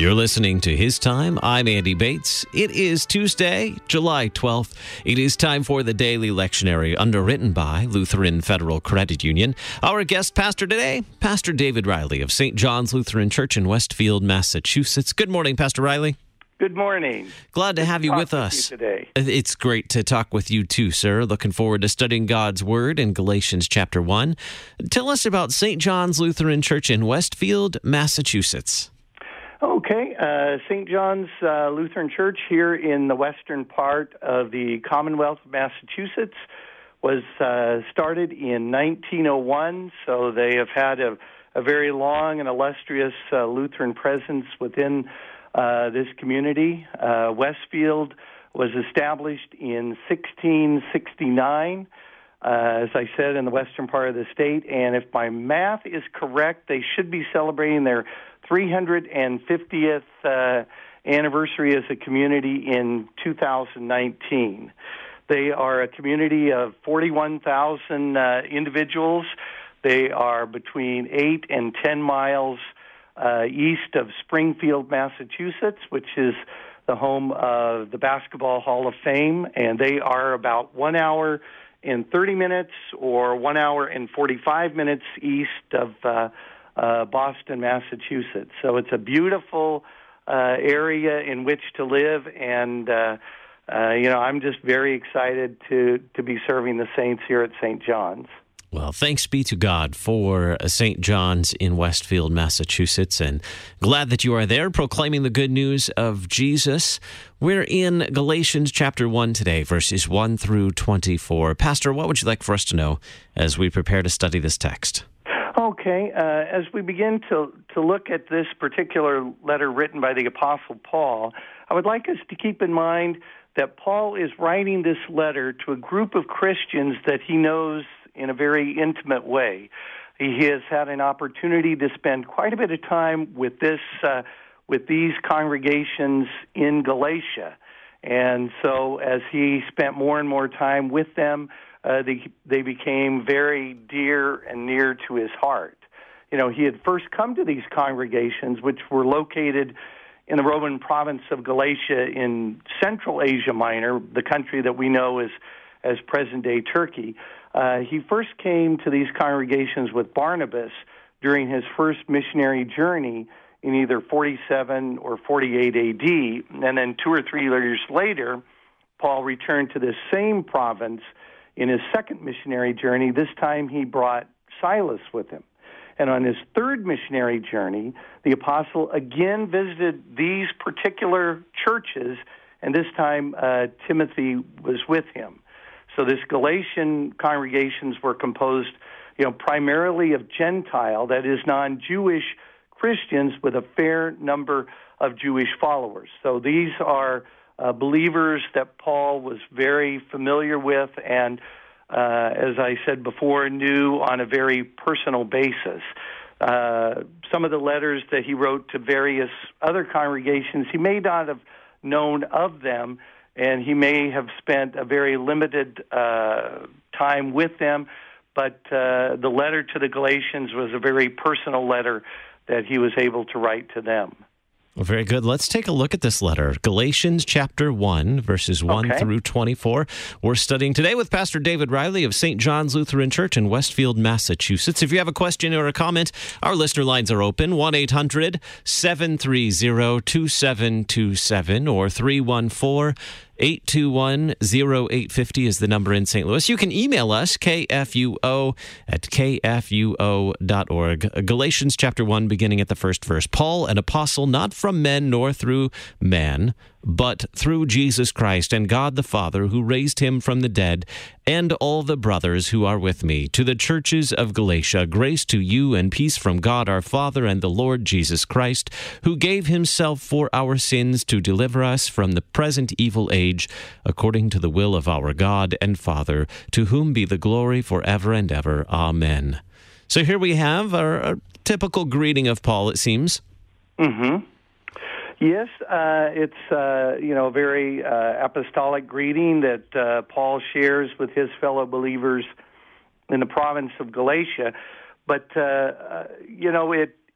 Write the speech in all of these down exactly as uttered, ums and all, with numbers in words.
You're listening to His Time. I'm Andy Bates. It is Tuesday, July twelfth. It is time for the Daily Lectionary, underwritten by Lutheran Federal Credit Union. Our guest pastor today, Pastor David Riley of Saint John's Lutheran Church in Westfield, Massachusetts. Good morning, Pastor Riley. Good morning. Glad to Good have to you talk with us you today. It's great to talk with you too, sir. Looking forward to studying God's Word in Galatians chapter one. Tell us about Saint John's Lutheran Church in Westfield, Massachusetts. Okay, uh, Saint John's uh, Lutheran Church here in the western part of the Commonwealth of Massachusetts was uh, started in nineteen oh one, so they have had a, a very long and illustrious uh, Lutheran presence within uh, this community. Uh, Westfield was established in sixteen sixty-nine, uh, as I said, in the western part of the state, and if my math is correct, they should be celebrating their three hundred fiftieth uh, anniversary as a community in two thousand nineteen. They are a community of forty-one thousand uh, individuals. They are between eight and ten miles uh, east of Springfield, Massachusetts, which is the home of the Basketball Hall of Fame, and they are about one hour and thirty minutes or one hour and forty-five minutes east of uh, Uh, Boston, Massachusetts. So it's a beautiful uh, area in which to live, and uh, uh, you know, I'm just very excited to to be serving the saints here at Saint John's. Well, thanks be to God for Saint John's in Westfield, Massachusetts, and glad that you are there proclaiming the good news of Jesus. We're in Galatians chapter one today, verses one through twenty-four. Pastor, what would you like for us to know as we prepare to study this text? Okay, uh, as we begin to, to look at this particular letter written by the Apostle Paul, I would like us to keep in mind that Paul is writing this letter to a group of Christians that he knows in a very intimate way. He has had an opportunity to spend quite a bit of time with this, uh, with these congregations in Galatia. And so as he spent more and more time with them, Uh, they, they became very dear and near to his heart. You know, he had first come to these congregations, which were located in the Roman province of Galatia in Central Asia Minor, the country that we know as, as present-day Turkey. Uh, he first came to these congregations with Barnabas during his first missionary journey in either forty-seven or forty-eight A D, and then two or three years later, Paul returned to this same province in his second missionary journey. This time he brought Silas with him. And on his third missionary journey, the apostle again visited these particular churches, and this time uh, Timothy was with him. So this Galatian congregations were composed, you know, primarily of Gentile, that is non-Jewish Christians with a fair number of Jewish followers. So these are Uh, believers that Paul was very familiar with and, uh, as I said before, knew on a very personal basis. Uh, some of the letters that he wrote to various other congregations, he may not have known of them, and he may have spent a very limited uh, time with them, but uh, the letter to the Galatians was a very personal letter that he was able to write to them. Well, very good. Let's take a look at this letter. Galatians chapter one, verses one okay. through twenty-four. We're studying today with Pastor David Riley of Saint John's Lutheran Church in Westfield, Massachusetts. If you have a question or a comment, our listener lines are open, one eight hundred seven three zero two seven two seven or three one four eight two one oh eight five oh is the number in Saint Louis. You can email us, k f u o at k f u o dot org. Galatians chapter one, beginning at the first verse. Paul, an apostle, not from men nor through man, but through Jesus Christ and God the Father, who raised him from the dead, and all the brothers who are with me, to the churches of Galatia, grace to you and peace from God our Father and the Lord Jesus Christ, who gave himself for our sins to deliver us from the present evil age, according to the will of our God and Father, to whom be the glory forever and ever. Amen. So here we have our, our typical greeting of Paul, it seems. Mm-hmm. Yes, uh, it's uh, you know a very uh, apostolic greeting that uh, Paul shares with his fellow believers in the province of Galatia. But uh, uh, you know it it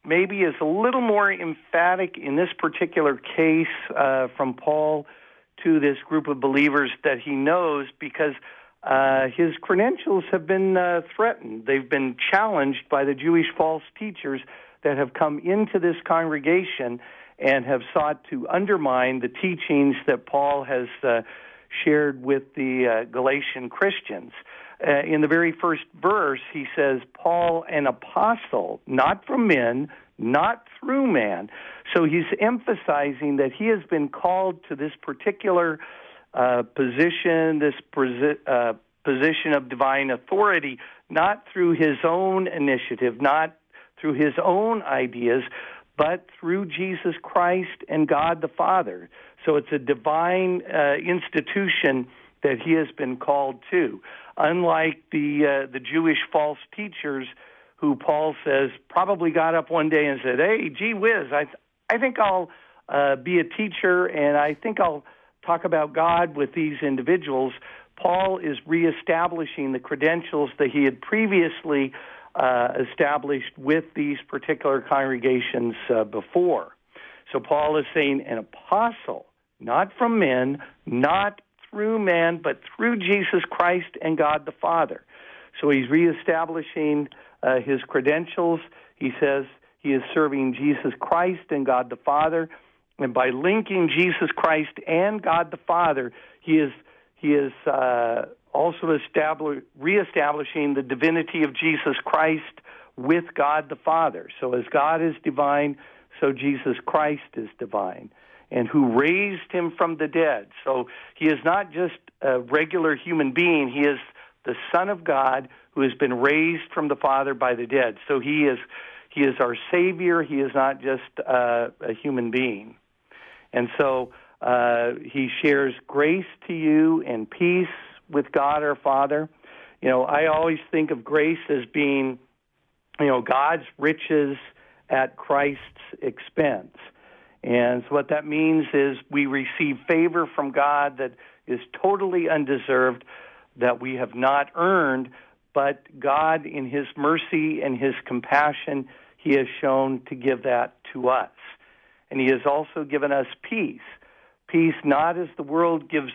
maybe is a little more emphatic in this particular case uh, from Paul to this group of believers that he knows, because uh, his credentials have been uh, threatened. They've been challenged by the Jewish false teachers that have come into this congregation and have sought to undermine the teachings that Paul has uh, shared with the uh, Galatian Christians. Uh, in the very first verse, he says, Paul, an apostle, not from men, not through man. So he's emphasizing that he has been called to this particular uh, position, this posi- uh, position of divine authority, not through his own initiative, not through his own ideas, but through Jesus Christ and God the Father. So it's a divine uh, institution that he has been called to. Unlike the uh, the Jewish false teachers who Paul says probably got up one day and said, hey, gee whiz, I, th- I think I'll uh, be a teacher and I think I'll talk about God with these individuals. Paul is reestablishing the credentials that he had previously uh, established with these particular congregations uh, before. So Paul is saying an apostle, not from men, not through man, but through Jesus Christ and God the Father. So he's reestablishing uh, his credentials. He says he is serving Jesus Christ and God the Father, and by linking Jesus Christ and God the Father, he is he is uh, also establish, reestablishing the divinity of Jesus Christ with God the Father. So as God is divine, so Jesus Christ is divine, and who raised him from the dead. So he is not just a regular human being. He is the Son of God who has been raised from the Father by the dead. So he is he is our Savior. He is not just uh, a human being. And so uh, he shares grace to you and peace with God our Father. You know, I always think of grace as being, you know, God's riches at Christ's expense. And so what that means is we receive favor from God that is totally undeserved, that we have not earned, but God, in his mercy and his compassion, he has shown to give that to us. And he has also given us peace. Peace not as the world gives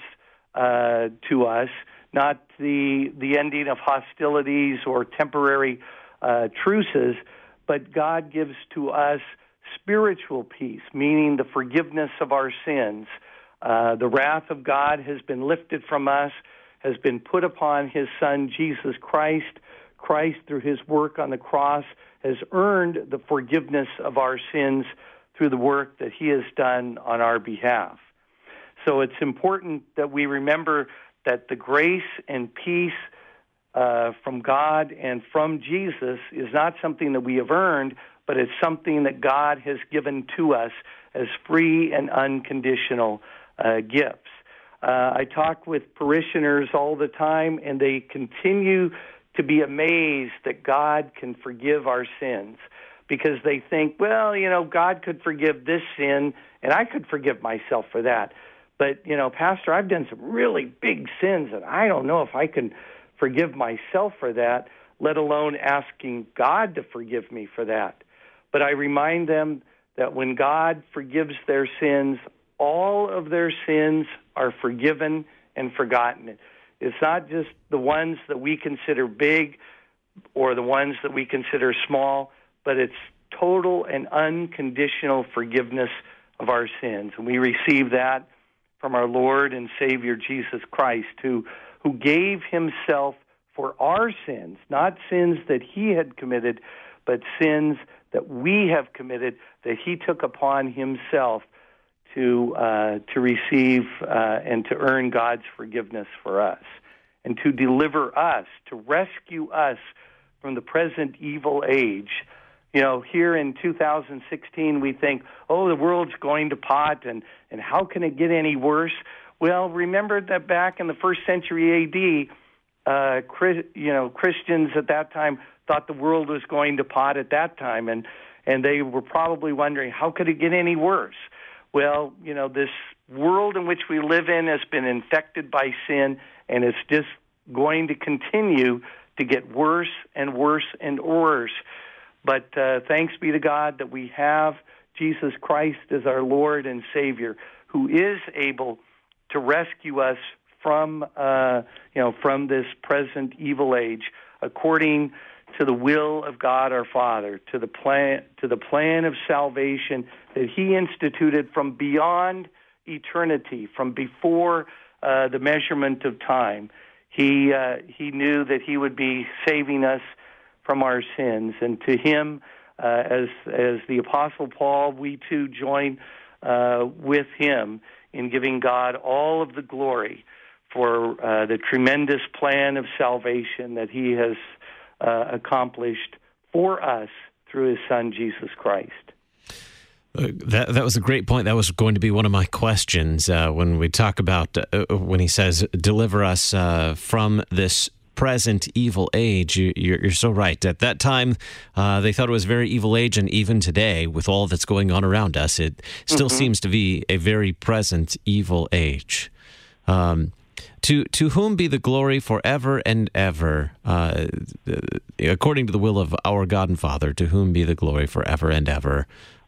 uh, to us, not the the ending of hostilities or temporary uh, truces, but God gives to us spiritual peace, meaning the forgiveness of our sins. Uh, the wrath of God has been lifted from us, has been put upon his Son, Jesus Christ. Christ, through his work on the cross, has earned the forgiveness of our sins through the work that he has done on our behalf. So it's important that we remember that the grace and peace uh, from God and from Jesus is not something that we have earned, but it's something that God has given to us as free and unconditional uh, gifts. Uh, I talk with parishioners all the time, and they continue to be amazed that God can forgive our sins, because they think, well, you know, God could forgive this sin, and I could forgive myself for that. But, you know, Pastor, I've done some really big sins, and I don't know if I can forgive myself for that, let alone asking God to forgive me for that. But I remind them that when God forgives their sins, all of their sins are forgiven and forgotten. It's not just the ones that we consider big or the ones that we consider small, but it's total and unconditional forgiveness of our sins. And we receive that from our Lord and Savior Jesus Christ, who, who gave himself for our sins, not sins that he had committed, but sins that we have committed, that he took upon himself to uh, to receive uh, and to earn God's forgiveness for us, and to deliver us, to rescue us from the present evil age. You know, here in two thousand sixteen, we think, oh, the world's going to pot, and, and how can it get any worse? Well, remember that back in the first century A D, uh, Chris, you know, Christians at that time thought the world was going to pot at that time, and, and they were probably wondering, how could it get any worse? Well, you know, this world in which we live in has been infected by sin, and it's just going to continue to get worse and worse and worse. But uh, thanks be to God that we have Jesus Christ as our Lord and Savior, who is able to rescue us from, uh, you know, from this present evil age, according to the will of God our Father, to the plan, to the plan of salvation that He instituted from beyond eternity, from before uh, the measurement of time. He uh, He knew that He would be saving us from our sins, and to Him, uh, as as the Apostle Paul, we too join uh, with him in giving God all of the glory for uh, the tremendous plan of salvation that He has uh, accomplished for us through His Son, Jesus Christ. Uh, that that was a great point. That was going to be one of my questions uh, when we talk about, uh, when he says, deliver us uh, from this present evil age. You, you're, you're so right. At that time, uh, they thought it was a very evil age, and even today, with all that's going on around us, it still mm-hmm. seems to be a very present evil age. Um, to to whom be the glory forever and ever, uh, according to the will of our God and Father, to whom be the glory forever and ever.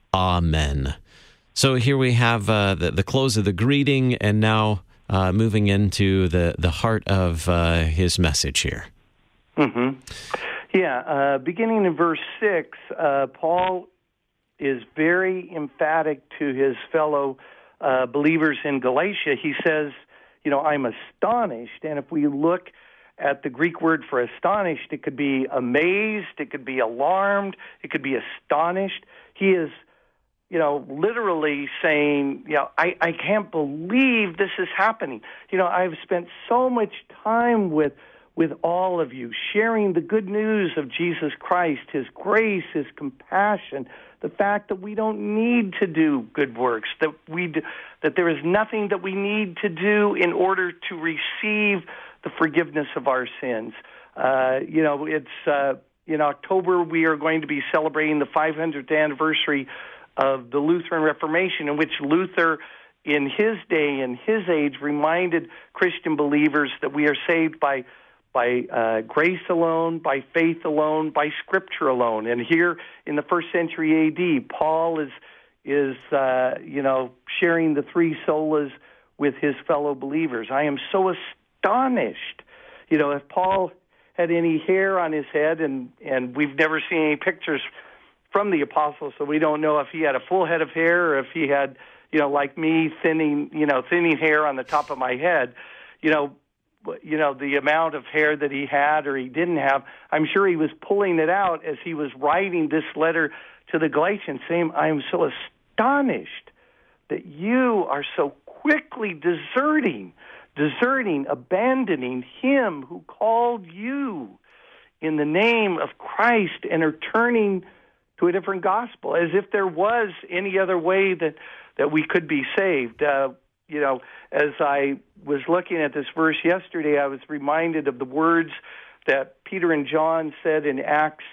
Amen. So here we have uh, the, the close of the greeting, and now uh, moving into the, the heart of uh, his message here. Mm-hmm. Yeah, uh, beginning in verse six, uh, Paul is very emphatic to his fellow uh, believers in Galatia. He says, you know, I'm astonished. And if we look at the Greek word for astonished, it could be amazed, it could be alarmed, it could be astonished. He is, you know, literally saying, you know, I, I can't believe this is happening. You know, I've spent so much time with with all of you, sharing the good news of Jesus Christ, His grace, His compassion, the fact that we don't need to do good works, that we do, that there is nothing that we need to do in order to receive the forgiveness of our sins. Uh, you know, it's uh, in October we are going to be celebrating the five hundredth anniversary of the Lutheran Reformation, in which Luther, in his day, in his age, reminded Christian believers that we are saved by by uh, grace alone, by faith alone, by Scripture alone. And here in the first century A D, Paul is is uh, you know sharing the three solas with his fellow believers. I am so astonished. You know, if Paul had any hair on his head, and and we've never seen any pictures from the apostle, so we don't know if he had a full head of hair or if he had, you know, like me, thinning, you know, thinning hair on the top of my head. You know, you know, the amount of hair that he had or he didn't have, I'm sure he was pulling it out as he was writing this letter to the Galatians, saying, I am so astonished that you are so quickly deserting, deserting, abandoning him who called you in the name of Christ and are turning to a different gospel, as if there was any other way that, that we could be saved. Uh, you know, as I was looking at this verse yesterday, I was reminded of the words that Peter and John said in Acts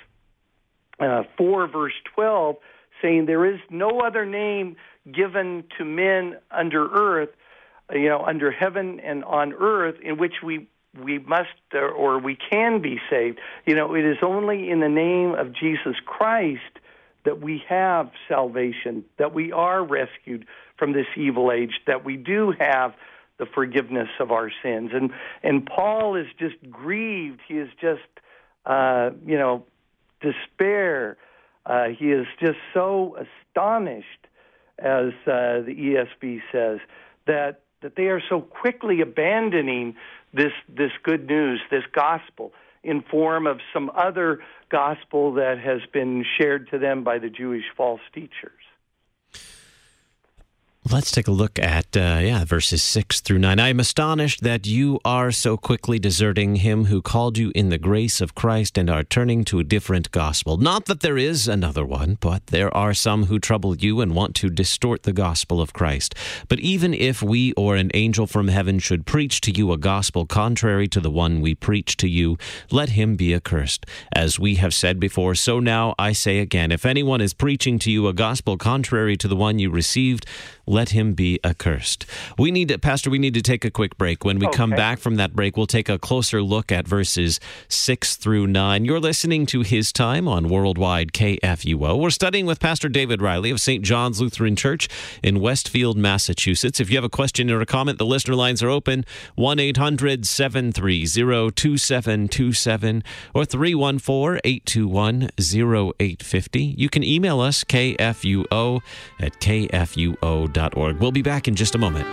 uh, four, verse twelve, saying, there is no other name given to men under earth, you know, under heaven and on earth, in which we we must or, or we can be saved. You know, it is only in the name of Jesus Christ that we have salvation, that we are rescued from this evil age, that we do have the forgiveness of our sins. And and Paul is just grieved. He is just, uh, you know, despair. Uh, he is just so astonished, as uh, the E S V says, that that they are so quickly abandoning this this good news, this gospel, in form of some other gospel that has been shared to them by the Jewish false teachers. Let's take a look at, uh, yeah, verses six through nine. I am astonished that you are so quickly deserting him who called you in the grace of Christ and are turning to a different gospel. Not that there is another one, but there are some who trouble you and want to distort the gospel of Christ. But even if we or an angel from heaven should preach to you a gospel contrary to the one we preach to you, let him be accursed. As we have said before, so now I say again, if anyone is preaching to you a gospel contrary to the one you received, let him be accursed. We need to, Pastor, we need to take a quick break. When we okay. come back from that break, we'll take a closer look at verses six through nine. You're listening to His Time on Worldwide K F U O. We're studying with Pastor David Riley of Saint John's Lutheran Church in Westfield, Massachusetts. If you have a question or a comment, the listener lines are open. one eight hundred seven three zero two seven two seven or three one four eight two one zero eight five zero. You can email us, K F U O at K F U O dot org. We'll be back in just a moment.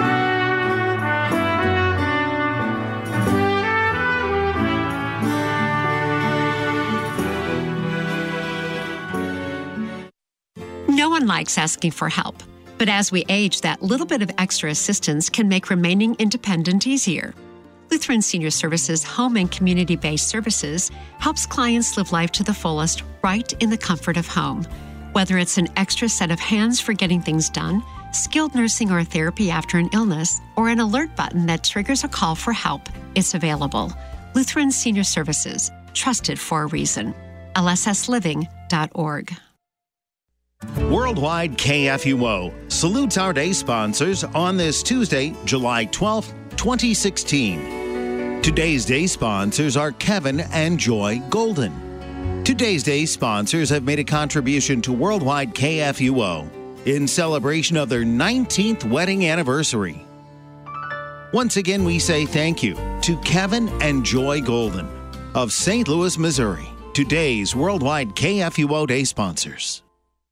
No one likes asking for help, but as we age, that little bit of extra assistance can make remaining independent easier. Lutheran Senior Services Home and Community-Based Services helps clients live life to the fullest right in the comfort of home. Whether it's an extra set of hands for getting things done, skilled nursing or therapy after an illness, or an alert button that triggers a call for help, it's available. Lutheran Senior Services, trusted for a reason. L S S living dot org. Worldwide K F U O salutes our day sponsors on this Tuesday, July twelfth, twenty sixteen. Today's day sponsors are Kevin and Joy Golden. Today's day sponsors have made a contribution to Worldwide K F U O in celebration of their nineteenth wedding anniversary. Once again, we say thank you to Kevin and Joy Golden of Saint Louis, Missouri, today's Worldwide K F U O day sponsors.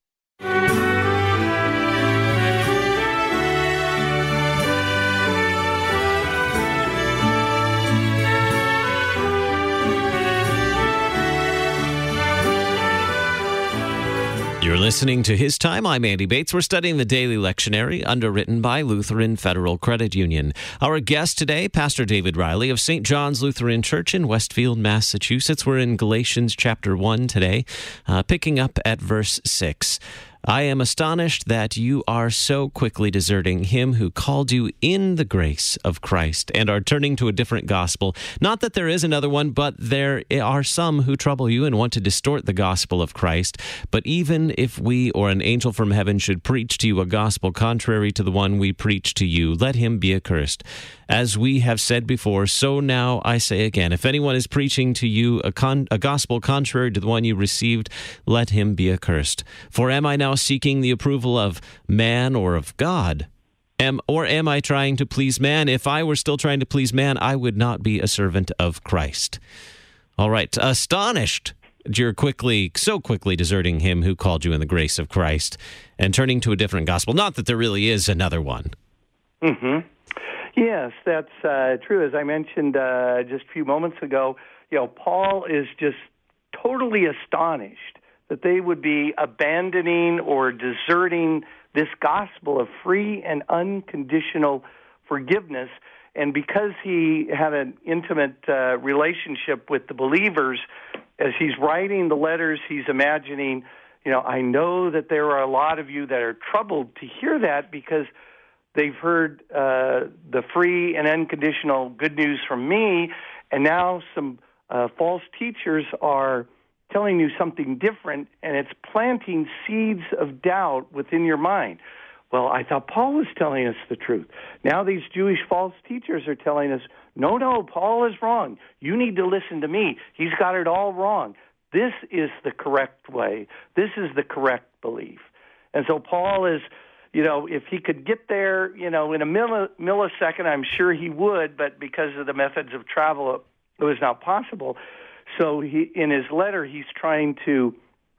You're listening to His Time. I'm Andy Bates. We're studying the Daily Lectionary, underwritten by Lutheran Federal Credit Union. Our guest today, Pastor David Riley of Saint John's Lutheran Church in Westfield, Massachusetts. We're in Galatians chapter one today, uh, picking up at verse six. I am astonished that you are so quickly deserting him who called you in the grace of Christ and are turning to a different gospel. Not that there is another one, but there are some who trouble you and want to distort the gospel of Christ. But even if we or an angel from heaven should preach to you a gospel contrary to the one we preach to you, let him be accursed. As we have said before, so now I say again, if anyone is preaching to you a, con- a gospel contrary to the one you received, let him be accursed. For am I now seeking the approval of man or of God? Am, or am I trying to please man? If I were still trying to please man, I would not be a servant of Christ. All right, astonished you're quickly, so quickly deserting him who called you in the grace of Christ and turning to a different gospel. Not that there really is another one. Mm-hmm. Yes, that's uh, true. As I mentioned uh, just a few moments ago, you know, Paul is just totally astonished that they would be abandoning or deserting this gospel of free and unconditional forgiveness. And because he had an intimate uh, relationship with the believers, as he's writing the letters, he's imagining, you know, I know that there are a lot of you that are troubled to hear that because they've heard uh, the free and unconditional good news from me, and now some uh, false teachers are telling you something different, and it's planting seeds of doubt within your mind. Well, I thought Paul was telling us the truth. Now these Jewish false teachers are telling us, no, no, Paul is wrong. You need to listen to me. He's got it all wrong. This is the correct way. This is the correct belief. And so Paul is, you know, if he could get there, you know, in a milli- millisecond, I'm sure he would, but because of the methods of travel, it was not possible. So he, in his letter, he's trying to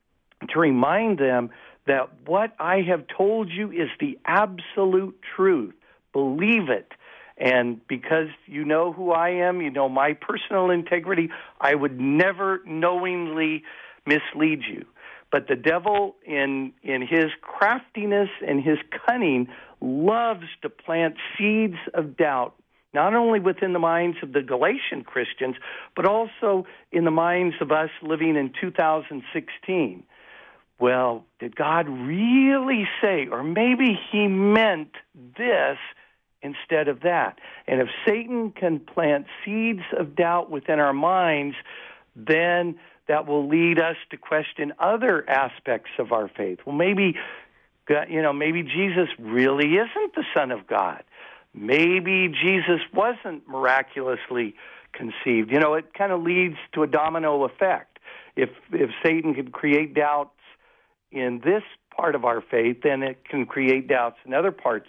to remind them that what I have told you is the absolute truth. Believe it. And because you know who I am, you know my personal integrity, I would never knowingly mislead you. But the devil, in in his craftiness and his cunning, loves to plant seeds of doubt, not only within the minds of the Galatian Christians, but also in the minds of us living in two thousand sixteen. Well, did God really say, or maybe he meant this instead of that? And if Satan can plant seeds of doubt within our minds, then that will lead us to question other aspects of our faith. Well, maybe You know, maybe Jesus really isn't the Son of God. Maybe Jesus wasn't miraculously conceived. You know, it kind of leads to a domino effect. If if Satan could create doubts in this part of our faith, then it can create doubts in other parts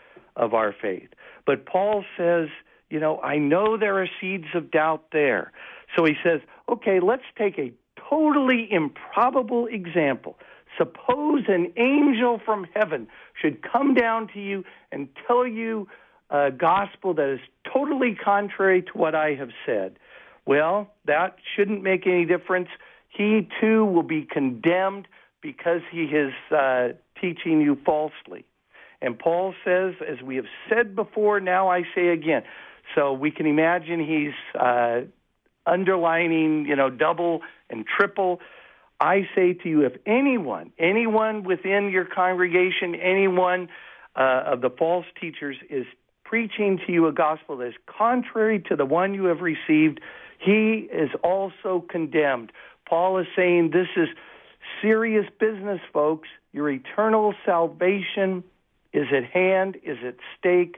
of our faith. But Paul says, you know, I know there are seeds of doubt there. So he says, okay, let's take a totally improbable example. Suppose an angel from heaven should come down to you and tell you a gospel that is totally contrary to what I have said. Well, that shouldn't make any difference. He too will be condemned because he is uh, teaching you falsely. And Paul says, as we have said before, now I say again. So we can imagine he's uh, underlining, you know, double and triple. I say to you, if anyone, anyone within your congregation, anyone uh, of the false teachers is preaching to you a gospel that is contrary to the one you have received, he is also condemned. Paul is saying this is serious business, folks. Your eternal salvation is at hand, is at stake.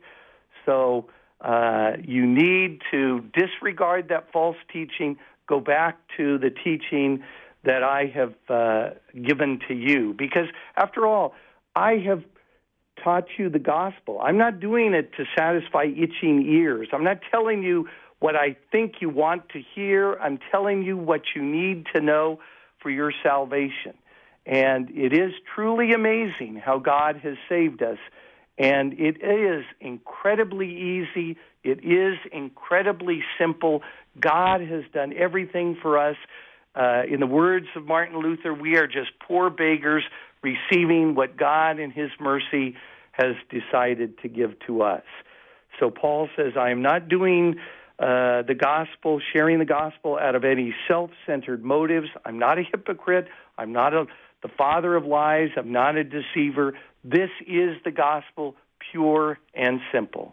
So uh, you need to disregard that false teaching, go back to the teaching that I have uh, given to you. Because, after all, I have taught you the gospel. I'm not doing it to satisfy itching ears. I'm not telling you what I think you want to hear. I'm telling you what you need to know for your salvation. And it is truly amazing how God has saved us. And it is incredibly easy. It is incredibly simple. God has done everything for us. Uh, in the words of Martin Luther, we are just poor beggars receiving what God in his mercy has decided to give to us. So Paul says, I am not doing uh, the gospel, sharing the gospel out of any self-centered motives. I'm not a hypocrite. I'm not a, the father of lies. I'm not a deceiver. This is the gospel, pure and simple.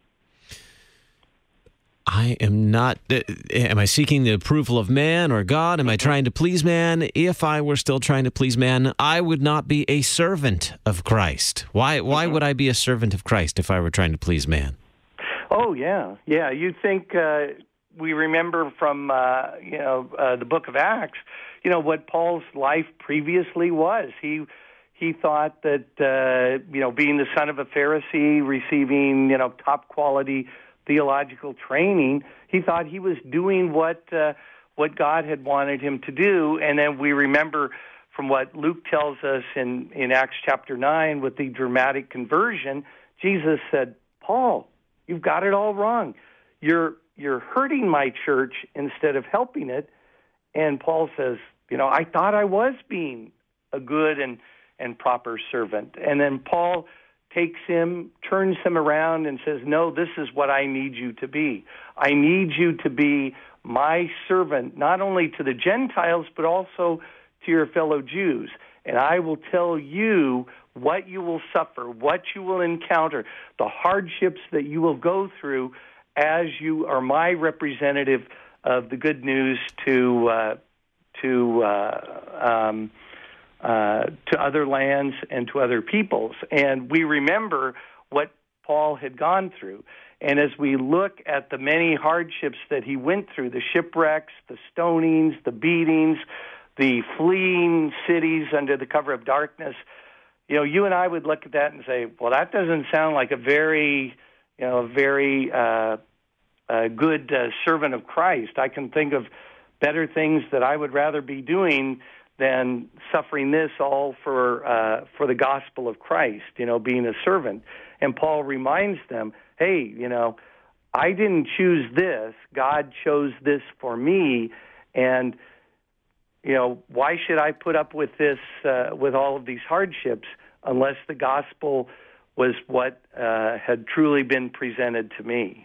I am not, uh, am I seeking the approval of man or God? Am I trying to please man? If I were still trying to please man, I would not be a servant of Christ. Why Why would I be a servant of Christ if I were trying to please man? Oh, yeah. Yeah, you think uh, we remember from, uh, you know, uh, the book of Acts, you know, what Paul's life previously was. He He thought that, uh, you know, being the son of a Pharisee, receiving, you know, top quality theological training, he thought he was doing what uh, what God had wanted him to do. And then we remember from what Luke tells us in, in Acts chapter nine with the dramatic conversion, Jesus said, Paul, you've got it all wrong. You're you're hurting my church instead of helping it. And Paul says, you know, I thought I was being a good and, and proper servant. And then Paul takes him, turns him around and says, no, this is what I need you to be. I need you to be my servant, not only to the Gentiles, but also to your fellow Jews. And I will tell you what you will suffer, what you will encounter, the hardships that you will go through as you are my representative of the good news to uh, to uh, um Uh, to other lands and to other peoples. And we remember what Paul had gone through. And as we look at the many hardships that he went through, the shipwrecks, the stonings, the beatings, the fleeing cities under the cover of darkness, you know, you and I would look at that and say, well, that doesn't sound like a very, you know, a very uh, uh, good uh, servant of Christ. I can think of better things that I would rather be doing than suffering this all for uh, for the gospel of Christ, you know, being a servant. And Paul reminds them, hey, you know, I didn't choose this. God chose this for me. And, you know, why should I put up with this, uh, with all of these hardships, unless the gospel was what uh, had truly been presented to me?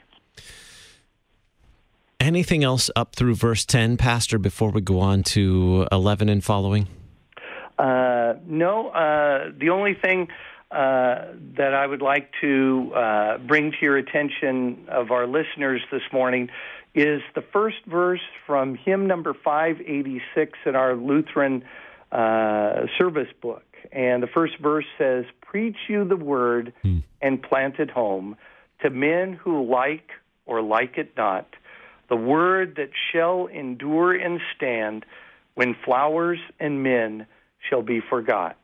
Anything else up through verse ten, Pastor, before we go on to eleven and following? Uh, no. Uh, the only thing uh, that I would like to uh, bring to your attention of our listeners this morning is the first verse from hymn number five eighty-six in our Lutheran uh, service book. And the first verse says, "Preach you the word hmm. and plant it home to men who like or like it not, the word that shall endure and stand when flowers and men shall be forgot."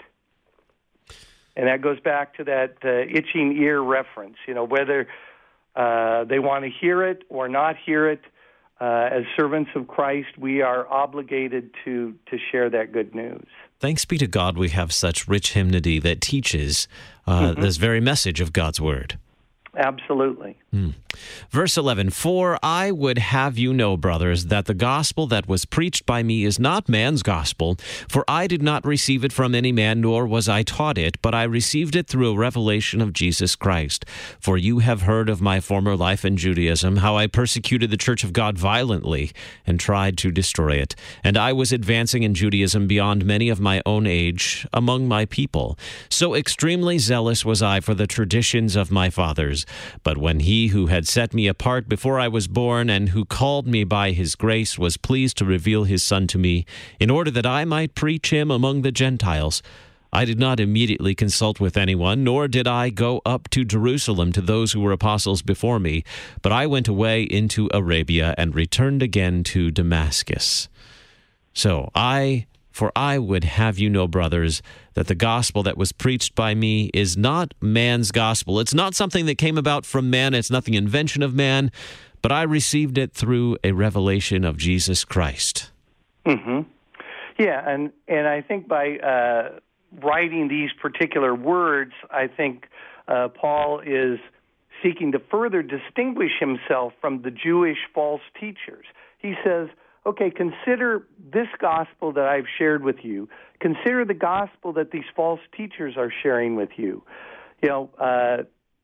And that goes back to that uh, itching ear reference, you know, whether uh, they want to hear it or not hear it. Uh, as servants of Christ, we are obligated to, to share that good news. Thanks be to God we have such rich hymnody that teaches uh, mm-hmm. this very message of God's word. Absolutely. Mm. Verse eleven, "For I would have you know, brothers, that the gospel that was preached by me is not man's gospel, for I did not receive it from any man, nor was I taught it, but I received it through a revelation of Jesus Christ. For you have heard of my former life in Judaism, how I persecuted the church of God violently and tried to destroy it. And I was advancing in Judaism beyond many of my own age among my people. So extremely zealous was I for the traditions of my fathers. But when he who had set me apart before I was born and who called me by his grace was pleased to reveal his Son to me, in order that I might preach him among the Gentiles, I did not immediately consult with anyone, nor did I go up to Jerusalem to those who were apostles before me, but I went away into Arabia and returned again to Damascus. So I... For I would have you know, brothers, that the gospel that was preached by me is not man's gospel. It's not something that came about from man. It's nothing invention of man, but I received it through a revelation of Jesus Christ." Mm-hmm. Yeah, and, and I think by uh, writing these particular words, I think uh, Paul is seeking to further distinguish himself from the Jewish false teachers. He says, okay, consider this gospel that I've shared with you. Consider the gospel that these false teachers are sharing with you. You know, uh,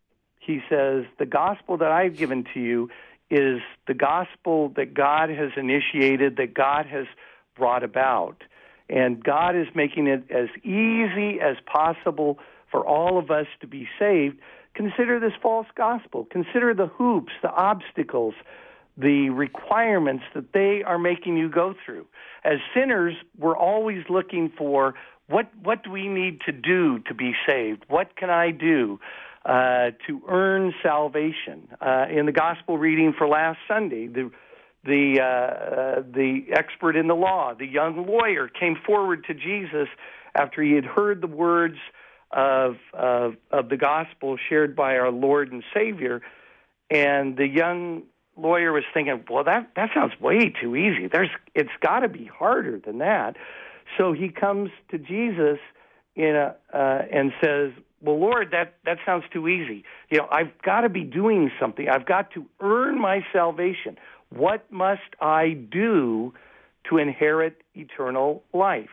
he says, the gospel that I've given to you is the gospel that God has initiated, that God has brought about. And God is making it as easy as possible for all of us to be saved. Consider this false gospel. Consider the hoops, the obstacles, the requirements that they are making you go through. As sinners, we're always looking for what what do we need to do to be saved? What can I do uh, to earn salvation? Uh, in the gospel reading for last Sunday, the the uh, the expert in the law, the young lawyer, came forward to Jesus after he had heard the words of of, of the gospel shared by our Lord and Savior, and the young lawyer was thinking, well, that, that sounds way too easy. There's, it's got to be harder than that. So he comes to Jesus in a, uh, and says, well, Lord, that, that sounds too easy. You know, I've got to be doing something. I've got to earn my salvation. What must I do to inherit eternal life?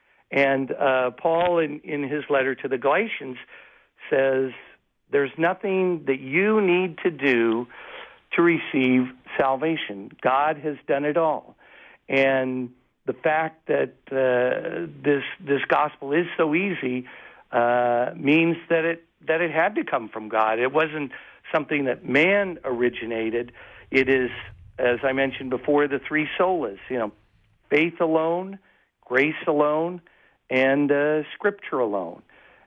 And uh, Paul, in, in his letter to the Galatians, says, there's nothing that you need to do to receive salvation. God has done it all. And the fact that uh, this this gospel is so easy uh, means that it that it had to come from God. It wasn't something that man originated. It is, as I mentioned before, the three solas, you know, faith alone, grace alone, and uh, Scripture alone.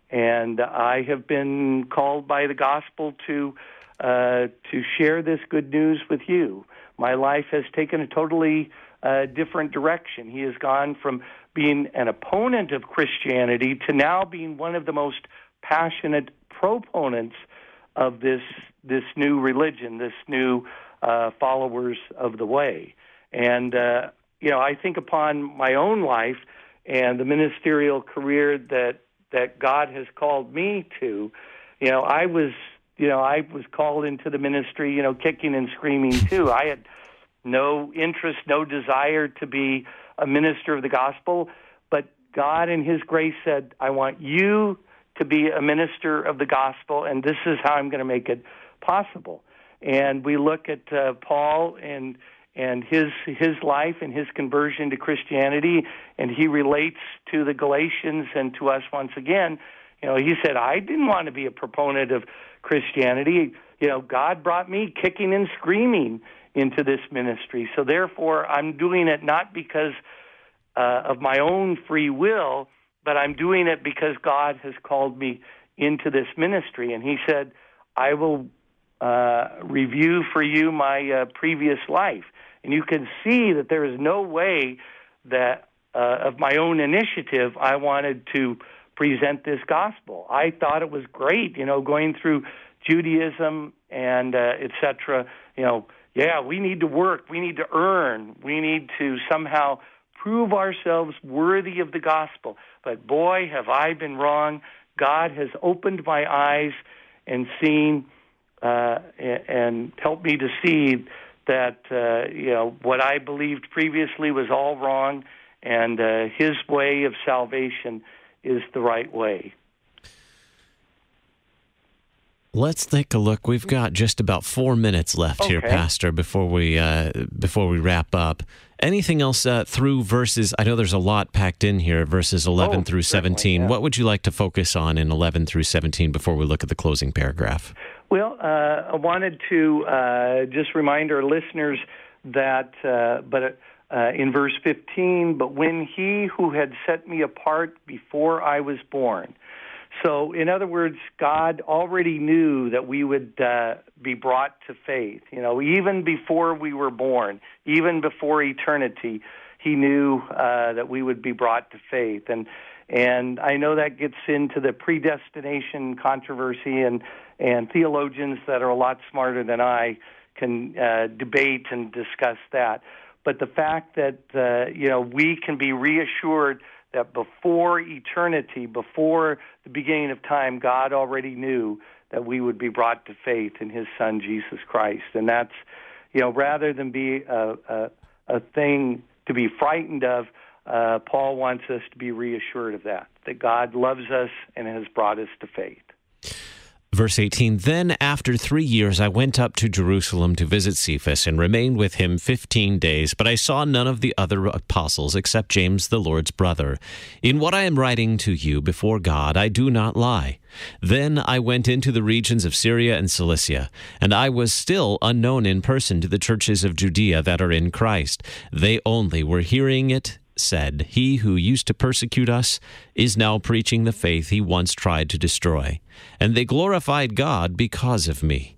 And I have been called by the gospel to Uh, to share this good news with you. My life has taken a totally uh, different direction. He has gone from being an opponent of Christianity to now being one of the most passionate proponents of this this new religion, this new uh, followers of the way. And, uh, you know, I think upon my own life and the ministerial career that, that God has called me to. You know, I was... You know, I was called into the ministry, you know, kicking and screaming, too. I had no interest, no desire to be a minister of the gospel, but God in His grace said, I want you to be a minister of the gospel, and this is how I'm going to make it possible. And we look at uh, Paul and and his his life and his conversion to Christianity, and he relates to the Galatians and to us once again. You know, he said, I didn't want to be a proponent of Christianity. You know, God brought me kicking and screaming into this ministry. So therefore, I'm doing it not because uh, of my own free will, but I'm doing it because God has called me into this ministry. And he said, I will uh, review for you my uh, previous life. And you can see that there is no way that uh, of my own initiative I wanted to present this gospel. I thought it was great, you know, going through Judaism and uh, et cetera. You know, yeah, we need to work, we need to earn, we need to somehow prove ourselves worthy of the gospel. But boy, have I been wrong. God has opened my eyes and seen uh, and helped me to see that uh, you know what I believed previously was all wrong, and uh, His way of salvation is the right way. Let's take a look. We've got just about four minutes left okay. here, Pastor, before we uh, before we wrap up. Anything else uh, through verses? I know there's a lot packed in here, verses eleven oh, through seventeen. Yeah. What would you like to focus on in eleven through seventeen before we look at the closing paragraph? Well, uh, I wanted to uh, just remind our listeners that, uh, but uh, in verse fifteen, but when He who had set me apart before I was born. So, in other words, God already knew that we would uh, be brought to faith. You know, even before we were born, even before eternity, He knew uh, that we would be brought to faith. And and I know that gets into the predestination controversy, and and theologians that are a lot smarter than I can uh, debate and discuss that. But the fact that uh, you know we can be reassured that before eternity, before the beginning of time, God already knew that we would be brought to faith in His Son, Jesus Christ. And that's, you know, rather than be a, a, a thing to be frightened of, uh, Paul wants us to be reassured of that, that God loves us and has brought us to faith. Verse eighteen, then after three years I went up to Jerusalem to visit Cephas and remained with him fifteen days, but I saw none of the other apostles except James the Lord's brother. In what I am writing to you before God, I do not lie. Then I went into the regions of Syria and Cilicia, and I was still unknown in person to the churches of Judea that are in Christ. They only were hearing it said, he who used to persecute us is now preaching the faith he once tried to destroy. And they glorified God because of me.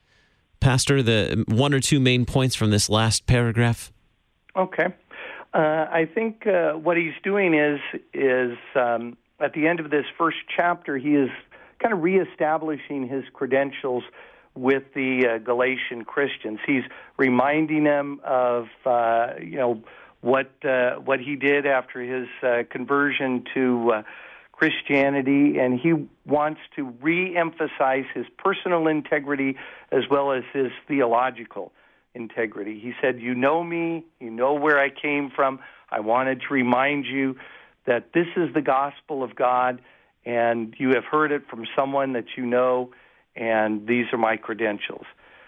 Pastor, the one or two main points from this last paragraph? Okay. Uh, I think uh, what he's doing is, is um, at the end of this first chapter, he is kind of reestablishing his credentials with the uh, Galatian Christians. He's reminding them of, uh, you know, what uh, what he did after his uh, conversion to uh, Christianity, and he wants to re-emphasize his personal integrity as well as his theological integrity. He said, you know me, you know where I came from. I wanted to remind you that this is the gospel of God, and you have heard it from someone that you know, and these are my credentials.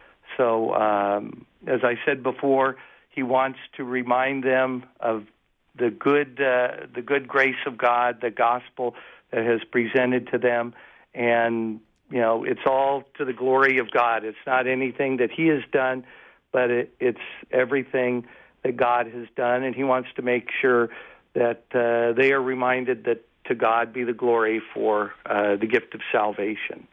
So, um, as I said before, he wants to remind them of the good, uh, the good grace of God, the gospel that has presented to them, and you know it's all to the glory of God. It's not anything that he has done, but it, it's everything that God has done, and he wants to make sure that uh, they are reminded that to God be the glory for uh, the gift of salvation.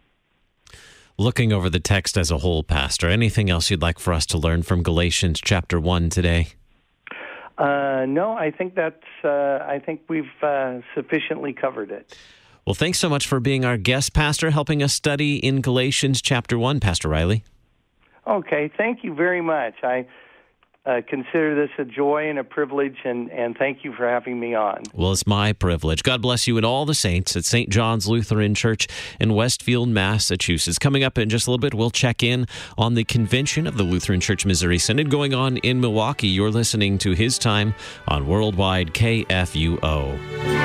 Looking over the text as a whole, Pastor, anything else you'd like for us to learn from Galatians chapter one today? Uh, no, I think that's. Uh, I think we've uh, sufficiently covered it. Well, thanks so much for being our guest, Pastor, helping us study in Galatians chapter one, Pastor Riley. Okay, thank you very much. I uh, consider this a joy and a privilege, and, and thank you for having me on. Well, it's my privilege. God bless you and all the saints at Saint John's Lutheran Church in Westfield, Massachusetts. Coming up in just a little bit, we'll check in on the convention of the Lutheran Church Missouri Synod going on in Milwaukee. You're listening to His Time on Worldwide K F U O.